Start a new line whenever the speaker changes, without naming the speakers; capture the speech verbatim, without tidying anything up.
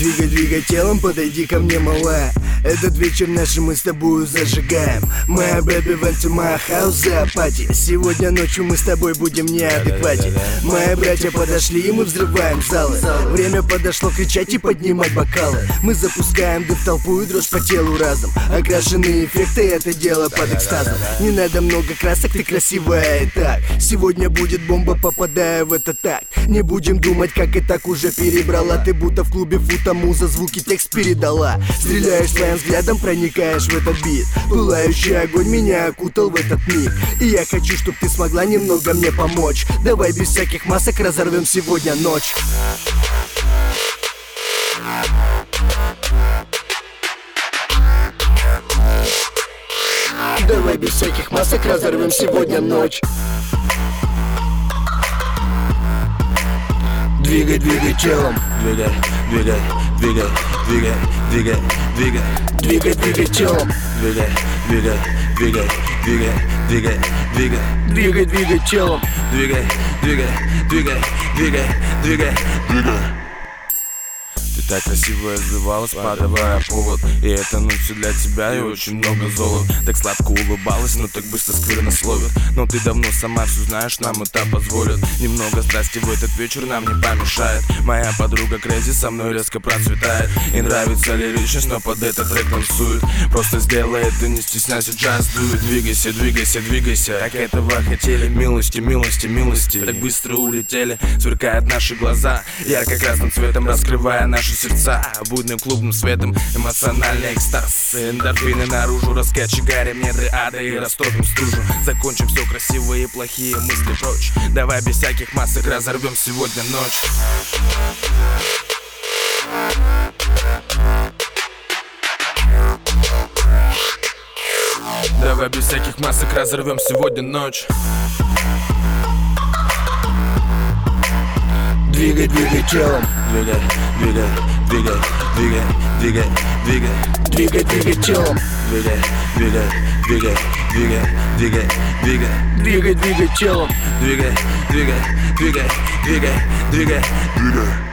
Двигай, двигай телом, подойди ко мне, малая. Этот вечер наш мы с тобою зажигаем. Моя baby went to my house за пати. Сегодня ночью мы с тобой будем неадеквате. Мои братья подошли и мы взрываем залы. Время подошло кричать и поднимать бокалы. Мы запускаем дым в толпу и дрожь по телу разом. Окрашенные эффекты, это дело под экстазом. Не надо много красок, ты красивая и так. Сегодня будет бомба, попадая в этот такт. Не будем думать, как и так уже перебрала. Ты будто в клубе фута муза звуки текст передала. Стреляешь своим взглядом, проникаешь в этот бит. Пылающий огонь меня окутал в этот миг. И я хочу, чтоб ты смогла немного мне помочь. Давай без всяких масок разорвем сегодня ночь. Давай без всяких масок разорвем сегодня ночь. Двигай, двигай телом.
Двигай, двигай, двигай, двигай, двигай, двигай.
Двигай, двигай телом.
Двигай, двигай, двигай, двигай, двигай, двигай.
Двигай, двигай телом.
Двигай, двигай, двигай, двигай, двигай, двигай. Ты так красиво извивалась, подавая повод. И это ну все для тебя и очень много золот. Так сладко улыбалась, но так быстро сквернословит. Но ты давно сама все знаешь, нам это позволит. Немного страсти в этот вечер нам не помешает. Моя подруга Крейзи со мной резко процветает. И нравится лиричность, но под этот трек танцует. Просто сделай это, не стесняйся, just do it. Двигайся, двигайся, двигайся. Так этого хотели, милости, милости, милости. Так быстро улетели, сверкают наши глаза, ярко-красным цветом раскрывая наши сердца. Будным клубным светом эмоциональный экстаз. Эндорфины наружу, раскочегарим недры ада и растопим стужу. Закончим все красивые и плохие мысли прочь. Давай без всяких масок разорвем сегодня ночь. Давай без всяких масок разорвем сегодня ночь.
Двигай, двигай телом.
Двигай, двигай, двигай, двигай, двигай, двигай.
Двигай, двигай телом.
Двигай, двигай, двигай, двигай, двигай, двигай.
Двигай, двигай телом.
Двигай, двигай, двигай, двигай, двигай, двигай.